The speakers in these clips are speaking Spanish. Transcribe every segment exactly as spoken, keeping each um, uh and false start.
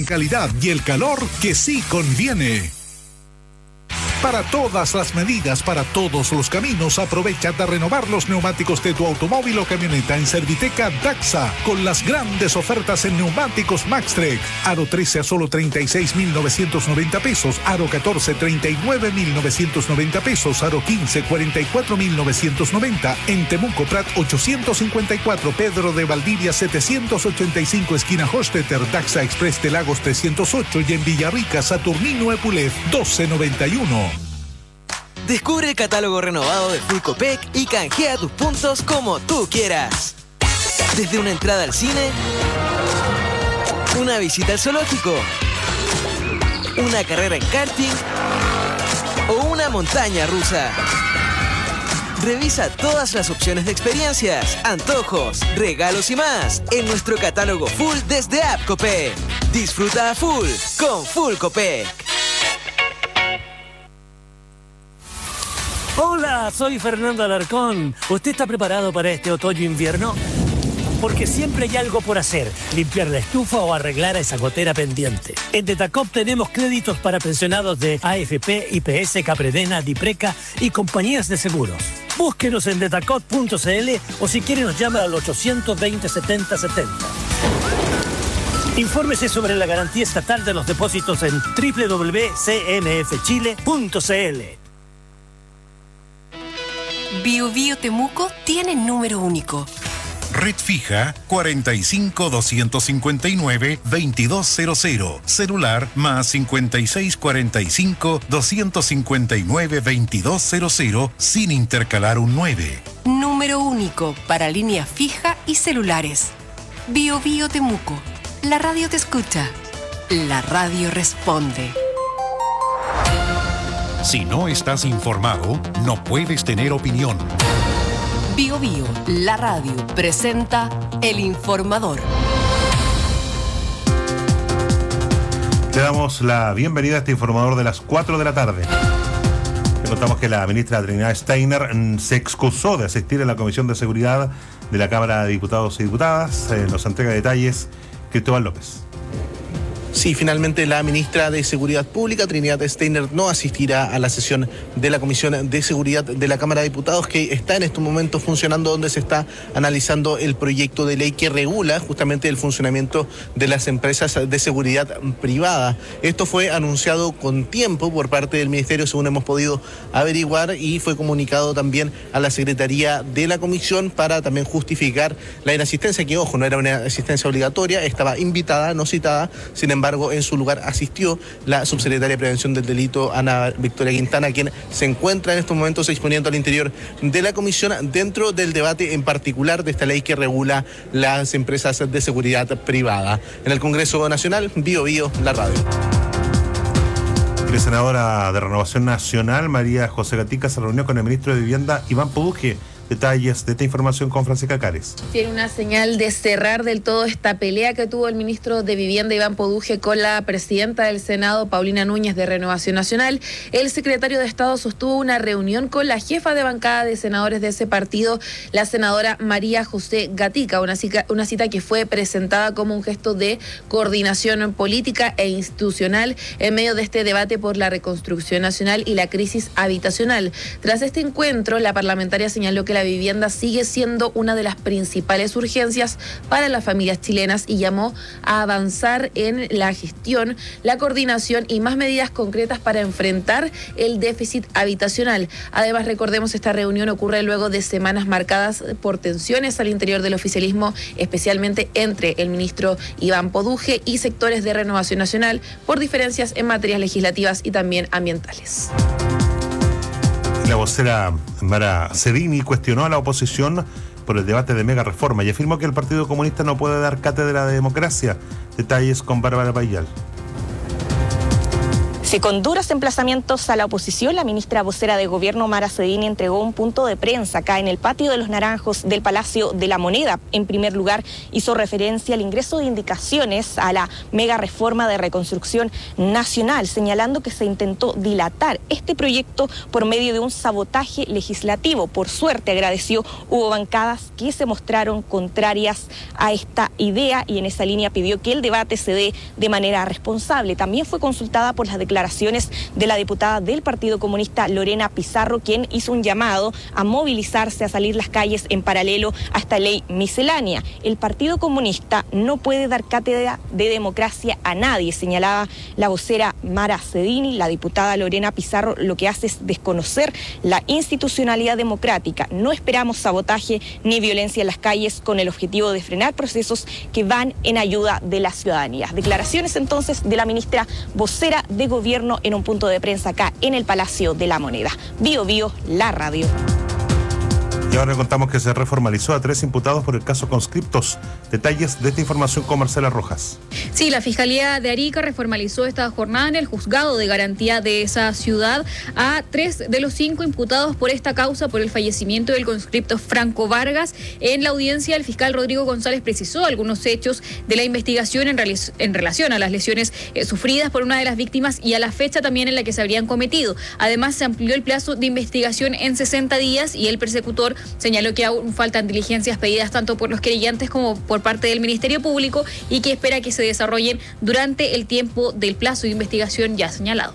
con calidad y el calor que sí conviene. Para todas las medidas, para todos los caminos, aprovecha de renovar los neumáticos de tu automóvil o camioneta en Serviteca Daxa, con las grandes ofertas en neumáticos Maxtrek. Aro trece a solo treinta y seis mil novecientos noventa pesos, Aro catorce, treinta y nueve mil novecientos noventa pesos, Aro quince, cuarenta y cuatro mil novecientos noventa. En Temuco Prat ochocientos cincuenta y cuatro, Pedro de Valdivia setecientos ochenta y cinco, esquina Hostetter, Daxa Express de Lagos trescientos ocho y en Villarrica, Saturnino Epulet doce noventa y uno. Descubre el catálogo renovado de Full Copec y canjea tus puntos como tú quieras. Desde una entrada al cine, una visita al zoológico, una carrera en karting o una montaña rusa. Revisa todas las opciones de experiencias, antojos, regalos y más en nuestro catálogo Full desde App Copec. Disfruta a full con Full Copec. Hola, soy Fernando Alarcón. ¿Usted está preparado para este otoño-invierno? Porque siempre hay algo por hacer, limpiar la estufa o arreglar a esa gotera pendiente. En Detacop tenemos créditos para pensionados de A F P, I P S, Capredena, Dipreca y compañías de seguros. Búsquenos en detacop punto c l o si quiere nos llama al ochocientos veinte, setenta setenta. Infórmese sobre la garantía estatal de los depósitos en doble u doble u doble u punto c n f chile punto c l. Bio Bio Temuco tiene número único. Red fija cuarenta y cinco, doscientos cincuenta y nueve, veintidós cero cero. Celular más cincuenta y seis, cuarenta y cinco, doscientos cincuenta y nueve, veintidós cero cero sin intercalar un nueve. Número único para línea fija y celulares. Bio Bio Temuco. La radio te escucha. La radio responde. Si no estás informado, no puedes tener opinión. Bio Bio, la radio, presenta El Informador. Le damos la bienvenida a este informador de las cuatro de la tarde. Le contamos que la ministra Trinidad Steiner se excusó de asistir a la Comisión de Seguridad de la Cámara de Diputados y Diputadas. Eh, nos entrega detalles Cristóbal López. Sí, finalmente la ministra de Seguridad Pública, Trinidad Steiner, no asistirá a la sesión de la Comisión de Seguridad de la Cámara de Diputados, que está en estos momentos funcionando, donde se está analizando el proyecto de ley que regula justamente el funcionamiento de las empresas de seguridad privada. Esto fue anunciado con tiempo por parte del Ministerio, según hemos podido averiguar, y fue comunicado también a la Secretaría de la Comisión para también justificar la inasistencia, que, ojo, no era una asistencia obligatoria, estaba invitada, no citada. Sin embargo, en su lugar asistió la subsecretaria de Prevención del Delito, Ana Victoria Quintana, quien se encuentra en estos momentos exponiendo al interior de la comisión dentro del debate en particular de esta ley que regula las empresas de seguridad privada. En el Congreso Nacional, Bio Bio, la radio. La senadora de Renovación Nacional, María José Gatica, se reunió con el ministro de Vivienda, Iván Poduje. Detalles de esta información con Francisca Cares. Tiene una señal de cerrar del todo esta pelea que tuvo el ministro de Vivienda, Iván Poduje, con la presidenta del Senado, Paulina Núñez, de Renovación Nacional. El secretario de Estado sostuvo una reunión con la jefa de bancada de senadores de ese partido, la senadora María José Gatica, una cita, una cita que fue presentada como un gesto de coordinación política e institucional en medio de este debate por la reconstrucción nacional y la crisis habitacional. Tras este encuentro, la parlamentaria señaló que la vivienda sigue siendo una de las principales urgencias para las familias chilenas y llamó a avanzar en la gestión, la coordinación y más medidas concretas para enfrentar el déficit habitacional. Además, recordemos, esta reunión ocurre luego de semanas marcadas por tensiones al interior del oficialismo, especialmente entre el ministro Iván Poduje y sectores de Renovación Nacional por diferencias en materias legislativas y también ambientales. La vocera Mara Cedini cuestionó a la oposición por el debate de mega reforma y afirmó que el Partido Comunista no puede dar cátedra de democracia. Detalles con Bárbara Payal. Si con duros emplazamientos a la oposición, la ministra vocera de Gobierno, Mara Cedini, entregó un punto de prensa acá en el patio de los Naranjos del Palacio de la Moneda. En primer lugar, hizo referencia al ingreso de indicaciones a la mega reforma de reconstrucción nacional, señalando que se intentó dilatar este proyecto por medio de un sabotaje legislativo. Por suerte, agradeció, hubo bancadas que se mostraron contrarias a esta idea y en esa línea pidió que el debate se dé de manera responsable. También fue consultada por las declaraciones de la diputada del Partido Comunista Lorena Pizarro, quien hizo un llamado a movilizarse, a salir las calles en paralelo a esta ley miscelánea. El Partido Comunista no puede dar cátedra de democracia a nadie, señalaba la vocera Mara Cedini. La diputada Lorena Pizarro lo que hace es desconocer la institucionalidad democrática. No esperamos sabotaje ni violencia en las calles con el objetivo de frenar procesos que van en ayuda de la ciudadanía. Declaraciones entonces de la ministra vocera de Gobierno en un punto de prensa acá en el Palacio de la Moneda. Bio Bio, la radio. Y ahora le contamos que se reformalizó a tres imputados por el caso Conscriptos. Detalles de esta información con Marcela Rojas. Sí, la Fiscalía de Arica reformalizó esta jornada en el juzgado de garantía de esa ciudad a tres de los cinco imputados por esta causa, por el fallecimiento del conscripto Franco Vargas. En la audiencia, el fiscal Rodrigo González precisó algunos hechos de la investigación en, en relación a las lesiones eh, sufridas por una de las víctimas y a la fecha también en la que se habrían cometido. Además, se amplió el plazo de investigación en sesenta días y el persecutor señaló que aún faltan diligencias pedidas tanto por los querellantes como por parte del Ministerio Público y que espera que se desarrollen durante el tiempo del plazo de investigación ya señalado.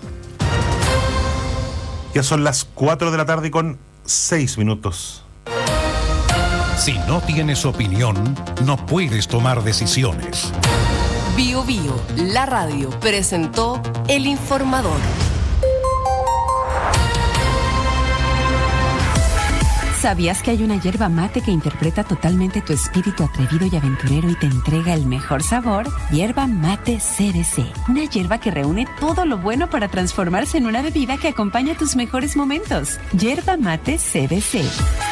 Ya son las cuatro de la tarde con seis minutos. Si no tienes opinión, no puedes tomar decisiones. Bio Bio, la radio, presentó El Informador. ¿Sabías que hay una yerba mate que interpreta totalmente tu espíritu atrevido y aventurero y te entrega el mejor sabor? Yerba Mate C B C. Una yerba que reúne todo lo bueno para transformarse en una bebida que acompaña tus mejores momentos. Yerba Mate C B C.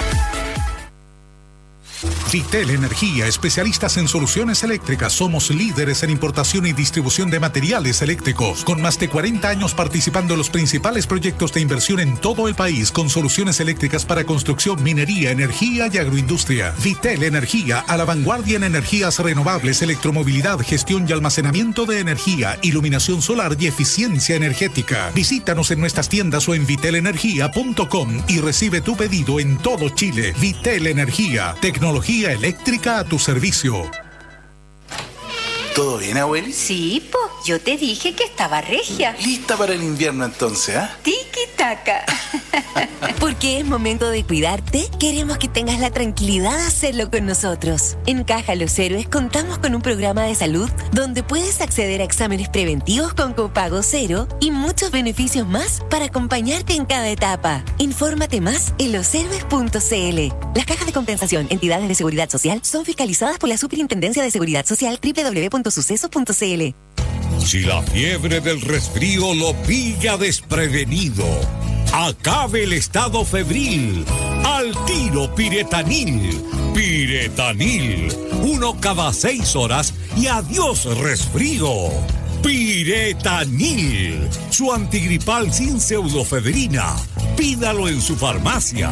Vitel Energía, especialistas en soluciones eléctricas. Somos líderes en importación y distribución de materiales eléctricos, con más de cuarenta años participando en los principales proyectos de inversión en todo el país, con soluciones eléctricas para construcción, minería, energía y agroindustria. Vitel Energía, a la vanguardia en energías renovables, electromovilidad, gestión y almacenamiento de energía, iluminación solar y eficiencia energética. Visítanos en nuestras tiendas o en vitel energía punto com y recibe tu pedido en todo Chile. Vitel Energía, tecnología eléctrica a tu servicio. ¿Todo bien, abueli? Sí, po. Yo te dije que estaba regia. ¿Lista para el invierno entonces, ah? ¿eh? Tiki-taka. Porque es momento de cuidarte, queremos que tengas la tranquilidad de hacerlo con nosotros. En Caja Los Héroes contamos con un programa de salud donde puedes acceder a exámenes preventivos con copago cero y muchos beneficios más para acompañarte en cada etapa. Infórmate más en los héroes punto c l. Las cajas de compensación, entidades de seguridad social, son fiscalizadas por la Superintendencia de Seguridad Social doble u doble u doble u punto suceso punto c l. Si la fiebre del resfrío lo pilla desprevenido, acabe el estado febril. Al tiro Piretanil. Piretanil. Uno cada seis horas y adiós resfrío. Piretanil. Su antigripal sin pseudofedrina. Pídalo en su farmacia.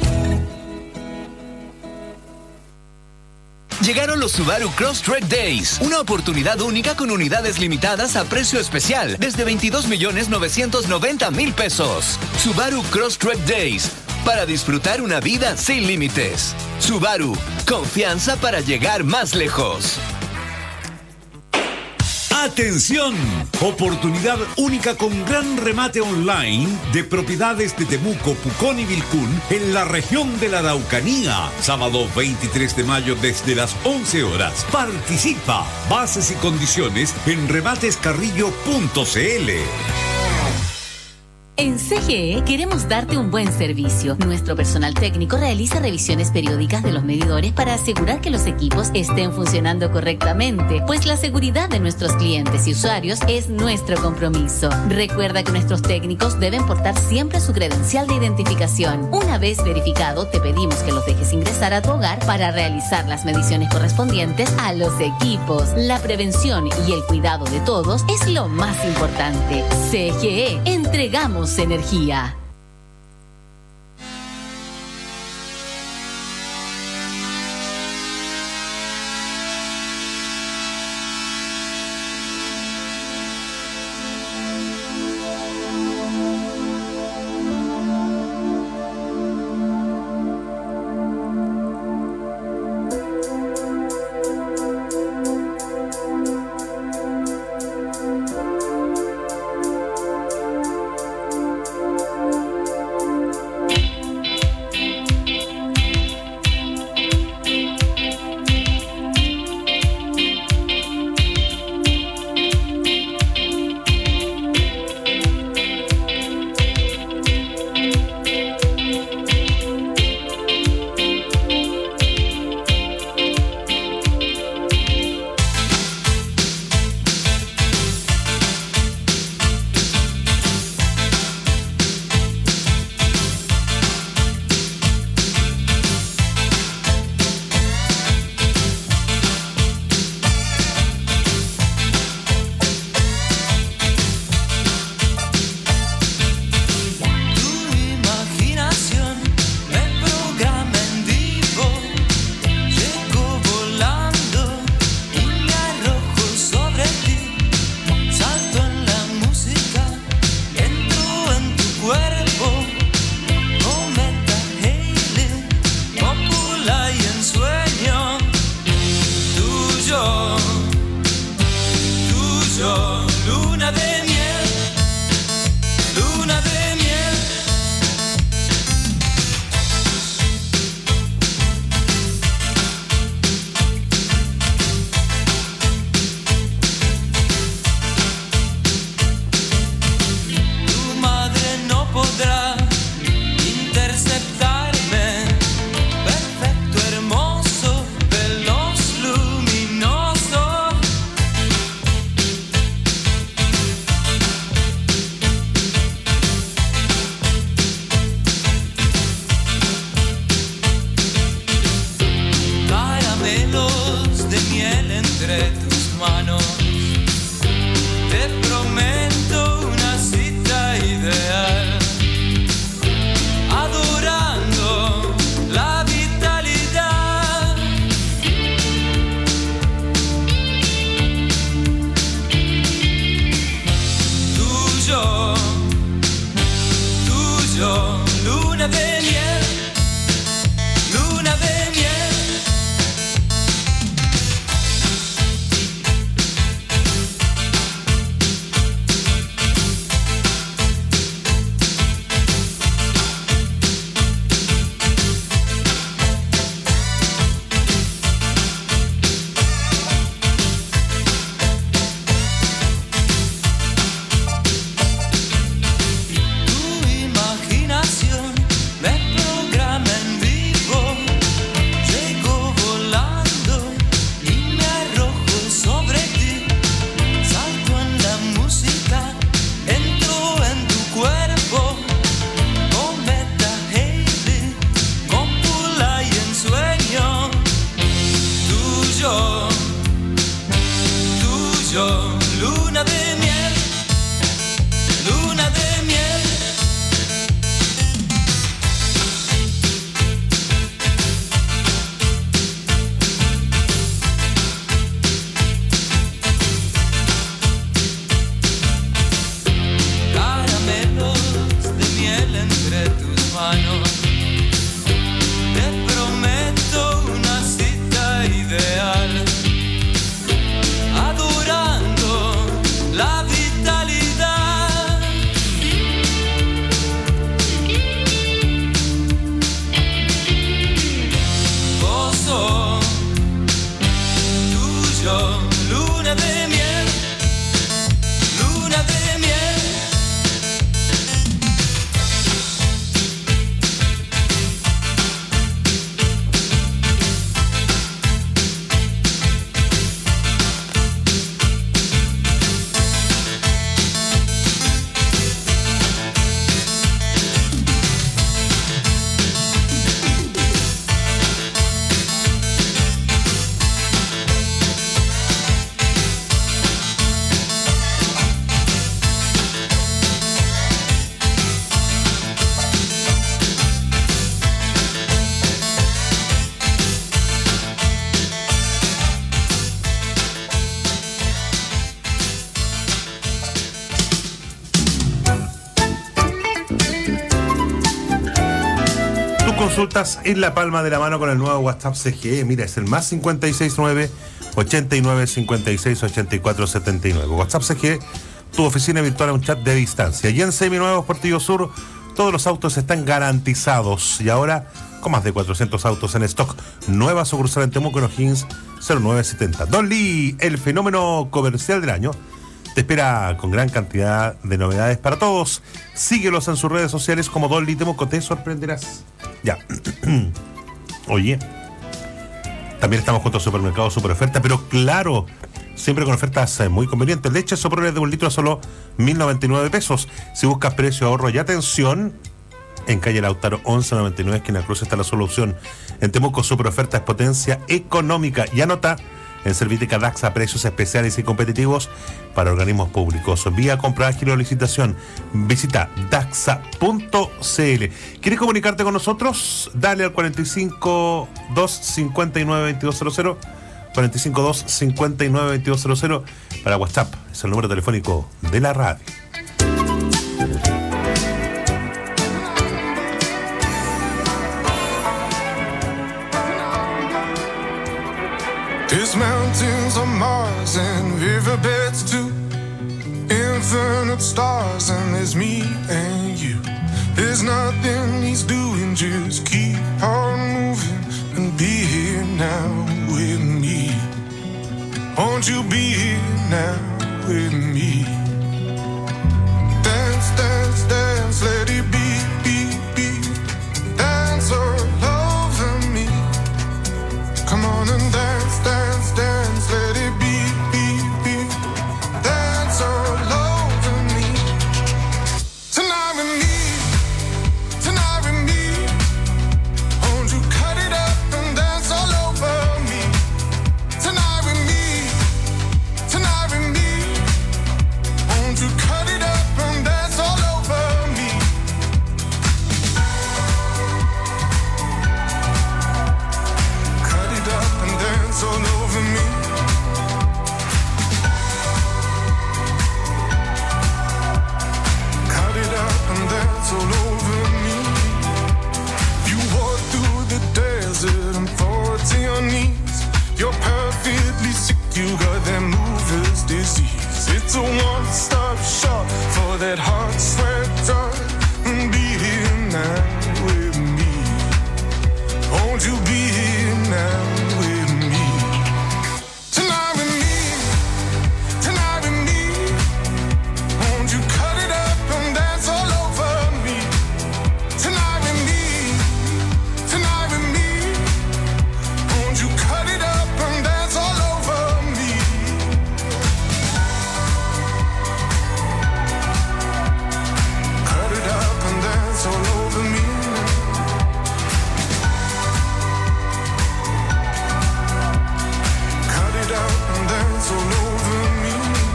Llegaron los Subaru Crosstrek Days, una oportunidad única con unidades limitadas a precio especial, desde veintidós millones novecientos noventa mil pesos. Subaru Crosstrek Days, para disfrutar una vida sin límites. Subaru, confianza para llegar más lejos. ¡Atención! Oportunidad única con gran remate online de propiedades de Temuco, Pucón y Vilcún en la región de la Araucanía. Sábado veintitrés de mayo desde las once horas. Participa. Bases y condiciones en rematescarrillo punto c l. En C G E queremos darte un buen servicio. Nuestro personal técnico realiza revisiones periódicas de los medidores para asegurar que los equipos estén funcionando correctamente, pues la seguridad de nuestros clientes y usuarios es nuestro compromiso. Recuerda que nuestros técnicos deben portar siempre su credencial de identificación. Una vez verificado, te pedimos que los dejes ingresar a tu hogar para realizar las mediciones correspondientes a los equipos. La prevención y el cuidado de todos es lo más importante. C G E, entregamos energía. consultas en la palma de la mano con el nuevo WhatsApp C G E. Mira, es el más cincuenta y seis nueve, ochenta y nueve, cincuenta y seis, ochenta y cuatro, setenta y nueve. WhatsApp C G E, tu oficina virtual a un chat de distancia. Y en Seminuevos Portillo Sur, todos los autos están garantizados. Y ahora, con más de cuatrocientos autos en stock. Nueva sucursal en Temuco, en O'Higgins, cero nueve setenta. Don Lee, el fenómeno comercial del año, te espera con gran cantidad de novedades para todos. Síguelos en sus redes sociales como Don Lee Temuco, te sorprenderás. Ya. Oye, también estamos junto a Supermercado Super Oferta, pero claro, siempre con ofertas muy convenientes. Leche Soprole de un litro a solo mil noventa y nueve pesos. Si buscas precio, ahorro y atención, en calle Lautaro once noventa y nueve, esquina Cruz, está la solución. En Temuco Super Oferta es potencia económica. Y anota, en Serviteca Daxa, precios especiales y competitivos para organismos públicos. Vía compra ágil o licitación. Visita daxa punto c l. ¿Quieres comunicarte con nosotros? Dale al cuarenta y cinco, dos cincuenta y nueve, veintidós cero cero. cuarenta y cinco, dos cincuenta y nueve, veintidós cero cero para WhatsApp. Es el número telefónico de la radio. There's mountains on Mars and riverbeds too, infinite stars, and there's me and you. There's nothing he's doing, just keep on moving and be here now with me. Won't you be here now with me? Dance, dance, dance, let it be, be, be. Dance all over me. Come on and dance, dance, dance, let it be, be, be. Dance all over me. Tonight with me, tonight with me. Won't you cut it up and dance all over me? Tonight with me, tonight with me. Won't you cut it up and dance all over me? Cut it up and dance all over me. Cut it up and dance all over me. You walk through the desert and fall to your knees. You're perfectly sick, you got that mover's disease. It's a one-stop shop for that hot sweat drug. And be here now with me. Won't you be here now with me? Tonight with me, tonight with me. Won't you cut it up and dance all over me? Tonight with me, tonight with me. Won't you cut it up and dance all over me? Cut it up and dance all over me. Cut it up and dance all over me.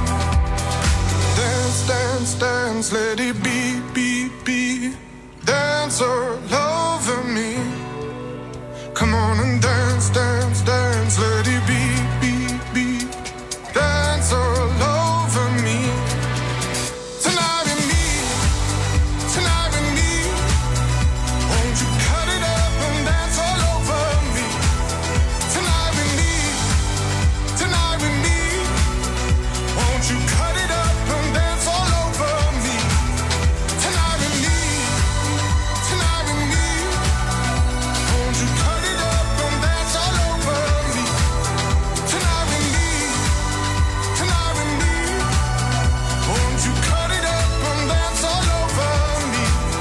Dance, dance, dance, let it be, be, be. Dance all over me. Come on and dance, dance, dance, let it be, be, be. Dance all over me. Tonight with me, tonight with me. Won't you cut it up and dance all over me? Tonight with me, tonight with me. Won't you cut it up and dance all over me? Tonight with me, tonight with me. Won't you cut it up and dance all over me? Tonight with me, tonight with me. Won't you cut it up and dance all over me?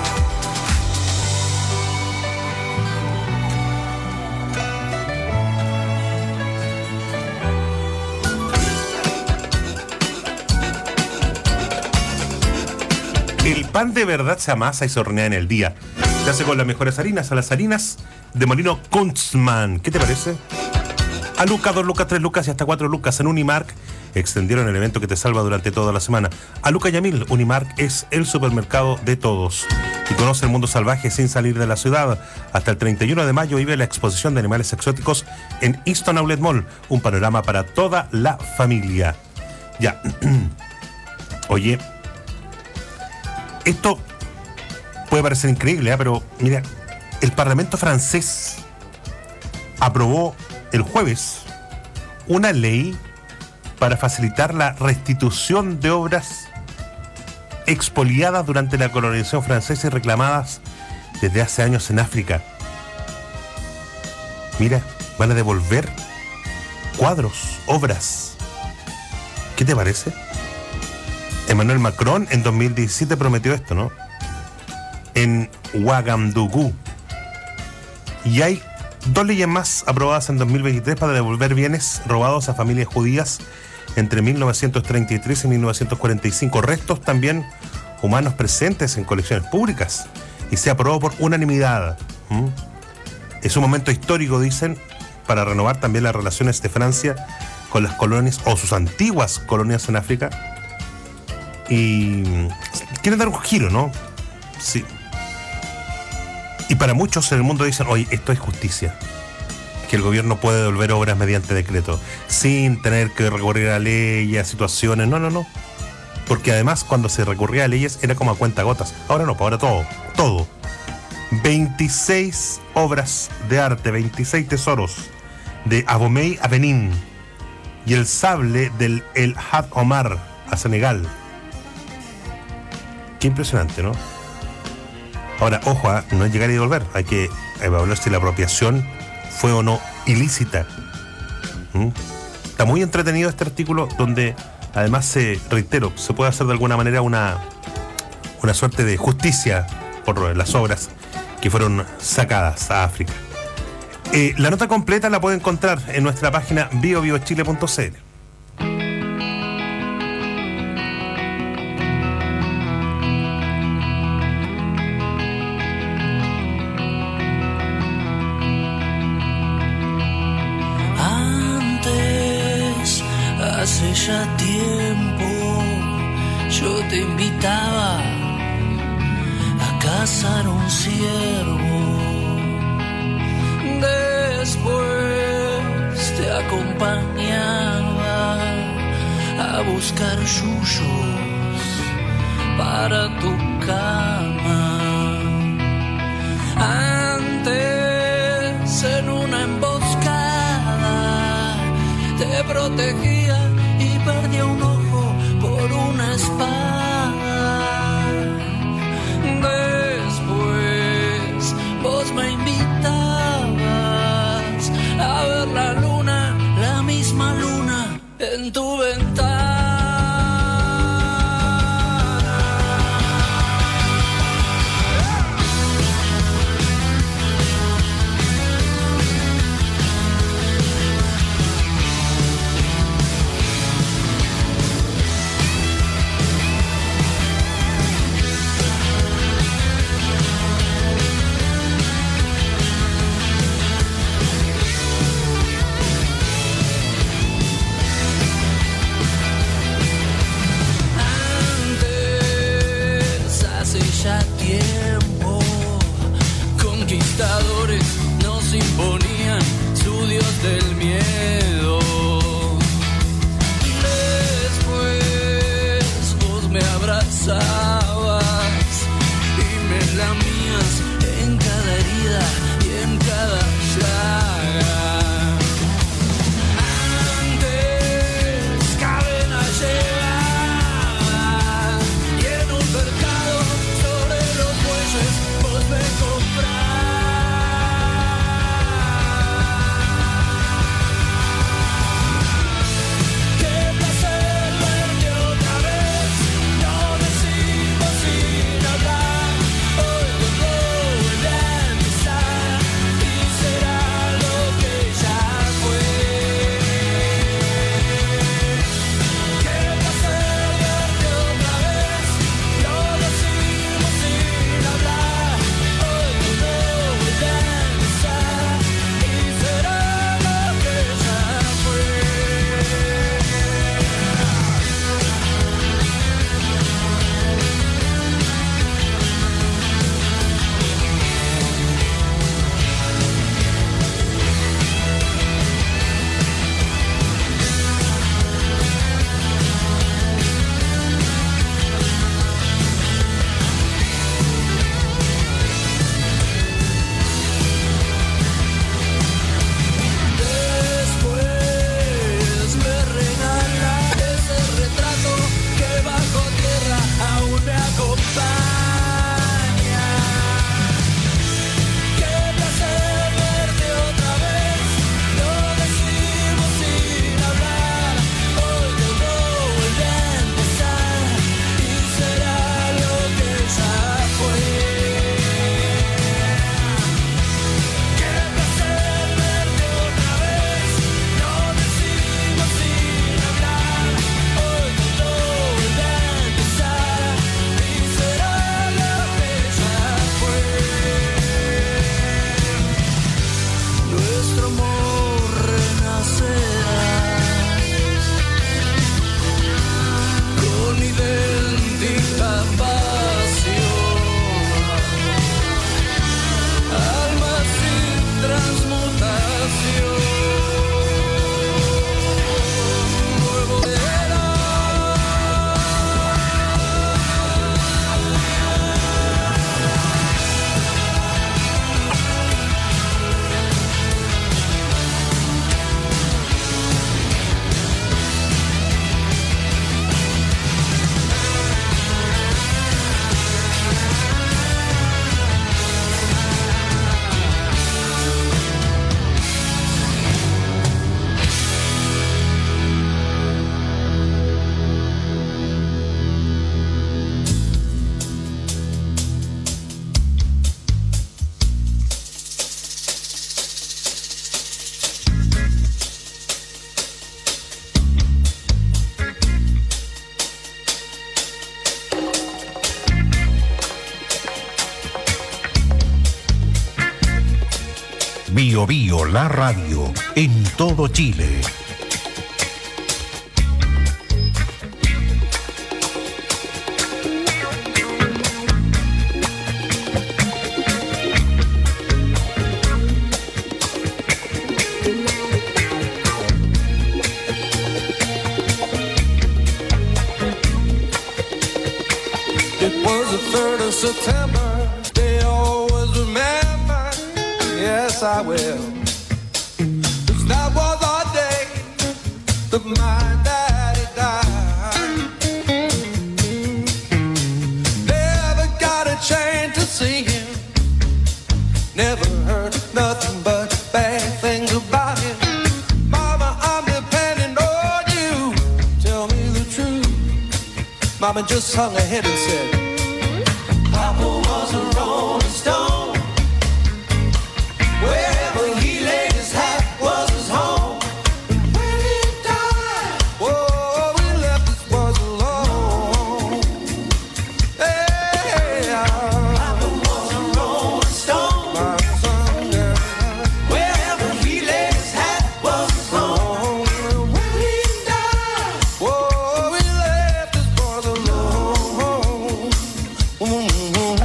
El pan de verdad se amasa y se hornea en el día. Se hace con las mejores harinas, a las harinas de Molino Kunzmann. ¿Qué te parece? A lucas, dos lucas, tres lucas y hasta cuatro lucas en Unimark. Extendieron el evento que te salva durante toda la semana. A Luca y a Mil, Unimark es el supermercado de todos. Y conoce el mundo salvaje sin salir de la ciudad. Hasta el treinta y uno de mayo vive la exposición de animales exóticos en Easton Outlet Mall. Un panorama para toda la familia. Ya. Oye, esto puede parecer increíble, ¿eh? Pero mira, el Parlamento francés aprobó el jueves una ley para facilitar la restitución de obras expoliadas durante la colonización francesa y reclamadas desde hace años en África. Mira, van a devolver cuadros, obras. ¿Qué te parece? Emmanuel Macron en dos mil diecisiete prometió esto, ¿no? En Ouagadougou. Y hay dos leyes más aprobadas en dos mil veintitrés para devolver bienes robados a familias judías entre mil novecientos treinta y tres y mil novecientos cuarenta y cinco. Restos también humanos presentes en colecciones públicas. Y se aprobó por unanimidad. ¿Mm? Es un momento histórico, dicen, para renovar también las relaciones de Francia con las colonias o sus antiguas colonias en África. Y quieren dar un giro, ¿no? Sí. Y para muchos en el mundo dicen, oye, esto es justicia. Que el gobierno puede devolver obras mediante decreto, sin tener que recurrir a leyes, a situaciones. No, no, no. Porque además cuando se recurría a leyes era como a cuentagotas. Ahora no, ahora todo, todo. veintiséis obras de arte, veintiséis tesoros de Abomey a Benín y el sable del El Had Omar a Senegal. Qué impresionante, ¿no? Ahora, ojo, ¿eh? No es llegar y devolver. Hay que evaluar si la apropiación fue o no ilícita. ¿Mm? Está muy entretenido este artículo donde además se, reitero, se puede hacer de alguna manera una, una suerte de justicia por las obras que fueron sacadas a África. Eh, la nota completa la puede encontrar en nuestra página bio bio chile punto c l. Hace ya tiempo yo te invitaba a cazar un ciervo, después te acompañaba a buscar yuyos para tu cama. Antes en una emboscada te protegía y perdía un ojo por una espada. Después vos me invitabas a ver la luna, la misma luna en tu ventana. Nos imponían su dios del miedo. Después vos me abrazabas y me lamías en cada herida y en cada llaga. Antes cadena llegaba y en un mercado sobre los bueyes vos me comprabas. Qué placer verte otra vez, no decir Bio Bio, la radio, en todo Chile. September, they always remember. Yes, I will. 'Cause that was our day, the my daddy died. Never got a chance to see him. Never heard nothing but bad things about him. Mama, I'm depending on you. Tell me the truth. Mama just hung her head and said, Papa was a rolling stone. Wherever he laid his hat was his home. And when he died, whoa, we left this was alone. Hey, Papa was a rolling stone. My son, yeah. Wherever he laid his hat was his home. And when he died, whoa, we left this was alone. Mm-hmm.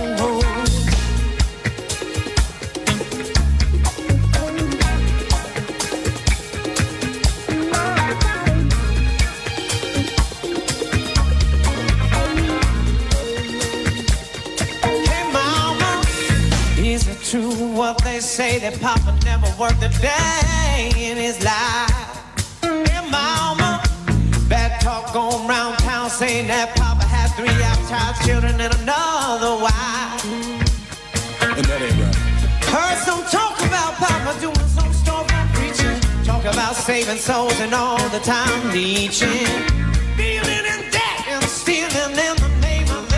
What they say that Papa never worked a day in his life. Hey mama, bad talk going round town saying that Papa had three outside children and another wife. And that ain't right. Heard some talk about Papa doing some storefront preaching. Talk about saving souls and all the time reaching. Dealing in debt and stealing in the name of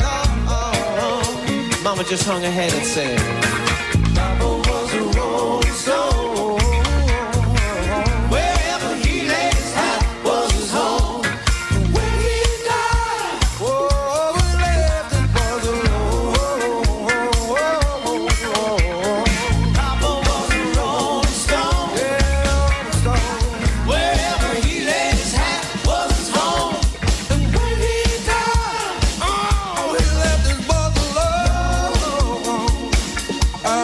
love. Mama just hung her head and said, Papa was a rolling stone. Wherever he laid his hat was his home. When he died, oh, we left it was alone. Papa was a rolling stone. Yeah, rolling stone. Wherever he laid his hat was his home. And when he died, oh, he left it was alone. Uh,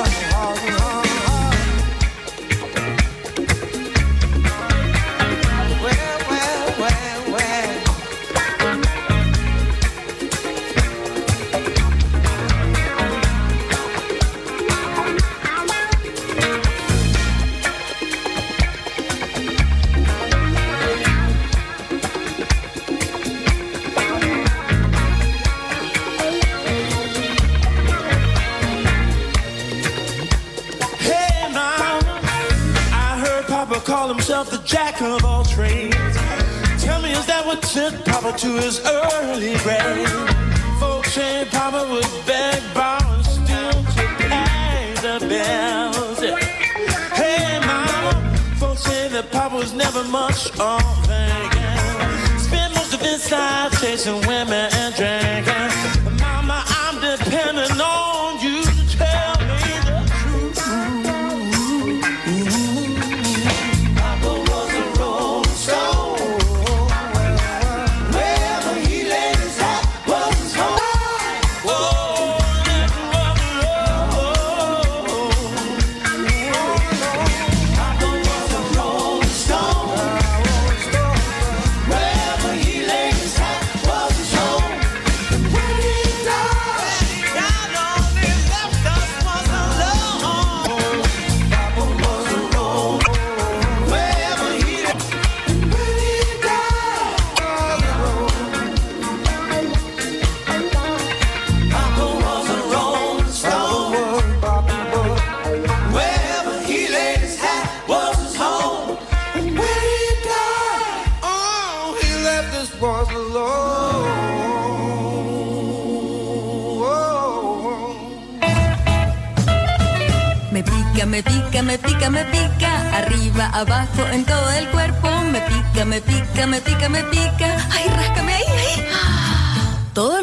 call himself the jack of all trades. Tell me, is that what took Papa to his early grave? Folks say Papa would beg, borrow, and steal to pay the bills. Hey, mama, folks say that Papa was never much on thinking. Spent most of his life chasing women and drinking. Mama, I'm depending on you to tell me the truth. Me pica, me pica, me pica, arriba, abajo, en todo el cuerpo. Me pica, me pica, me pica, me pica. Ay, ráscame ahí, ahí. Todos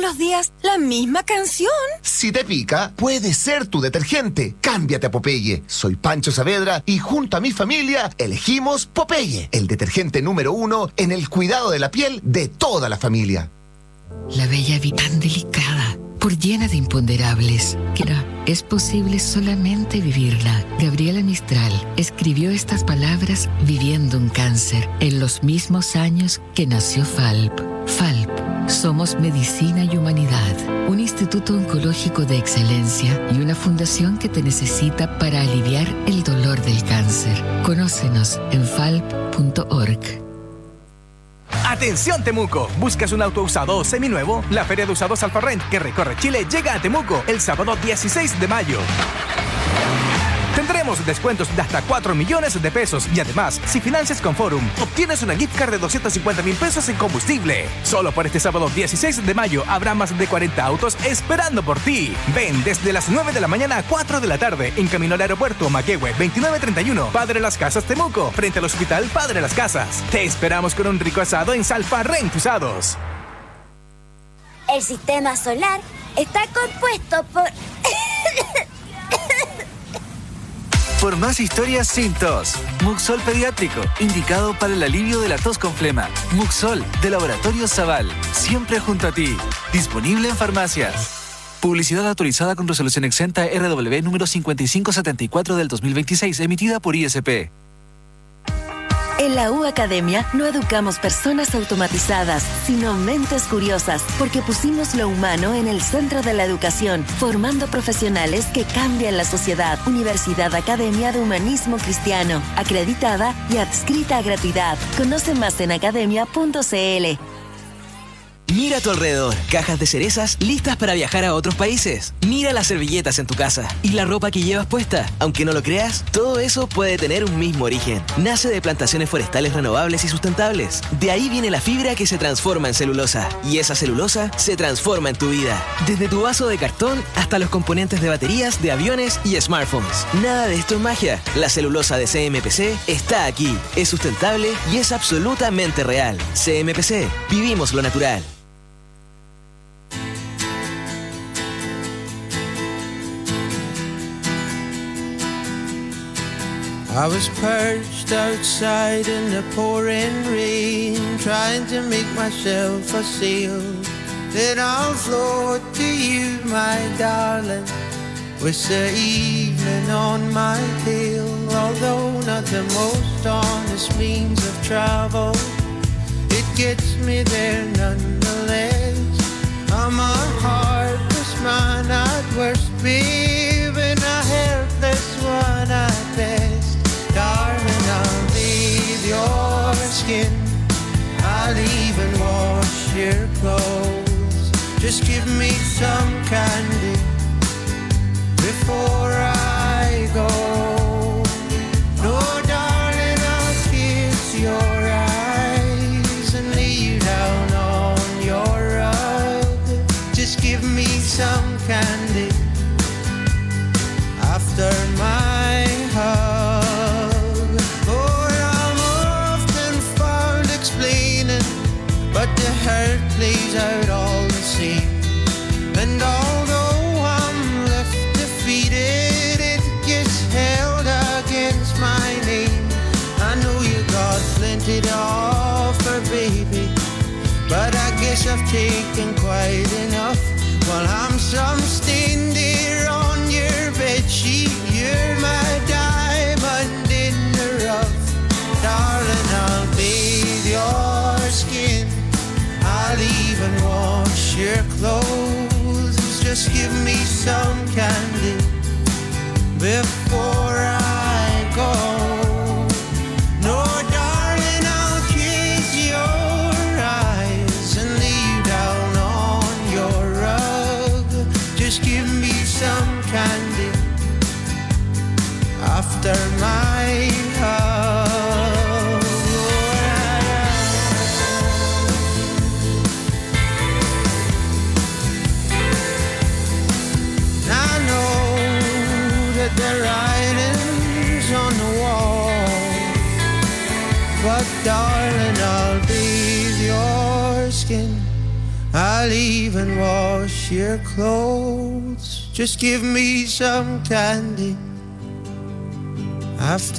los días la misma canción. Si te pica, puede ser tu detergente. Cámbiate a Popeye. Soy Pancho Saavedra y junto a mi familia elegimos Popeye, el detergente número uno en el cuidado de la piel de toda la familia. La bella vi tan delicada, por llena de imponderables, que era, es posible solamente vivirla. Gabriela Mistral escribió estas palabras viviendo un cáncer en los mismos años que nació Falp. Falp, somos medicina y humanidad, un instituto oncológico de excelencia y una fundación que te necesita para aliviar el dolor del cáncer. Conócenos en falp punto org. ¡Atención Temuco! ¿Buscas un auto usado o seminuevo? La Feria de Usados Alfarrent, que recorre Chile, llega a Temuco el sábado dieciséis de mayo. Tendremos descuentos de hasta cuatro millones de pesos y además, si financias con Forum, obtienes una gift card de doscientos cincuenta mil pesos en combustible. Solo por este sábado dieciséis de mayo habrá más de cuarenta autos esperando por ti. Ven desde las nueve de la mañana a cuatro de la tarde en camino al aeropuerto Maquehue veintinueve treinta y uno, Padre Las Casas Temuco, frente al Hospital Padre Las Casas. Te esperamos con un rico asado en Salfarrent Usados. El sistema solar está compuesto por... Por más historias sin tos. Muxol Pediátrico, indicado para el alivio de la tos con flema. Muxol, de Laboratorio Zaval, siempre junto a ti. Disponible en farmacias. Publicidad autorizada con resolución exenta R W número cincuenta y cinco setenta y cuatro del dos mil veintiséis, emitida por I S P. En la U Academia no educamos personas automatizadas, sino mentes curiosas, porque pusimos lo humano en el centro de la educación, formando profesionales que cambian la sociedad. Universidad Academia de Humanismo Cristiano, acreditada y adscrita a gratuidad. Conoce más en academia punto c l. Mira a tu alrededor, cajas de cerezas listas para viajar a otros países. Mira las servilletas en tu casa y la ropa que llevas puesta. Aunque no lo creas, todo eso puede tener un mismo origen. Nace de plantaciones forestales renovables y sustentables. De ahí viene la fibra que se transforma en celulosa. Y esa celulosa se transforma en tu vida. Desde tu vaso de cartón hasta los componentes de baterías, de aviones y smartphones. Nada de esto es magia. La celulosa de C M P C está aquí. Es sustentable y es absolutamente real. C M P C. Vivimos lo natural. I was perched outside in the pouring rain, trying to make myself a sail. Then I'll float to you, my darling, with the evening on my tail. Although not the most honest means of travel, it gets me there nonetheless. I'm a heartless man at worst, babe, and a helpless one at best. Darling, I'll bathe your skin, I'll even wash your clothes. Just give me some candy before I go. No, darling, I'll kiss your eyes and lay you down on your rug. Just give me some candy after my hug. But the hurt plays out all the same. And although I'm left defeated, it gets held against my name. I know you got plenty to offer, baby, but I guess I've taken quite enough. While I'm some stained there on your bedsheet, you're my diamond in the rough. Darling, I'll bathe your skin, I'll even wash your clothes. Just give me some candy before I go. No, darling, I'll kiss your eyes and lay you down on your rug. Just give me some candy after my hug. The writing's on the wall, but darling, I'll bathe your skin, I'll even wash your clothes. Just give me some candy after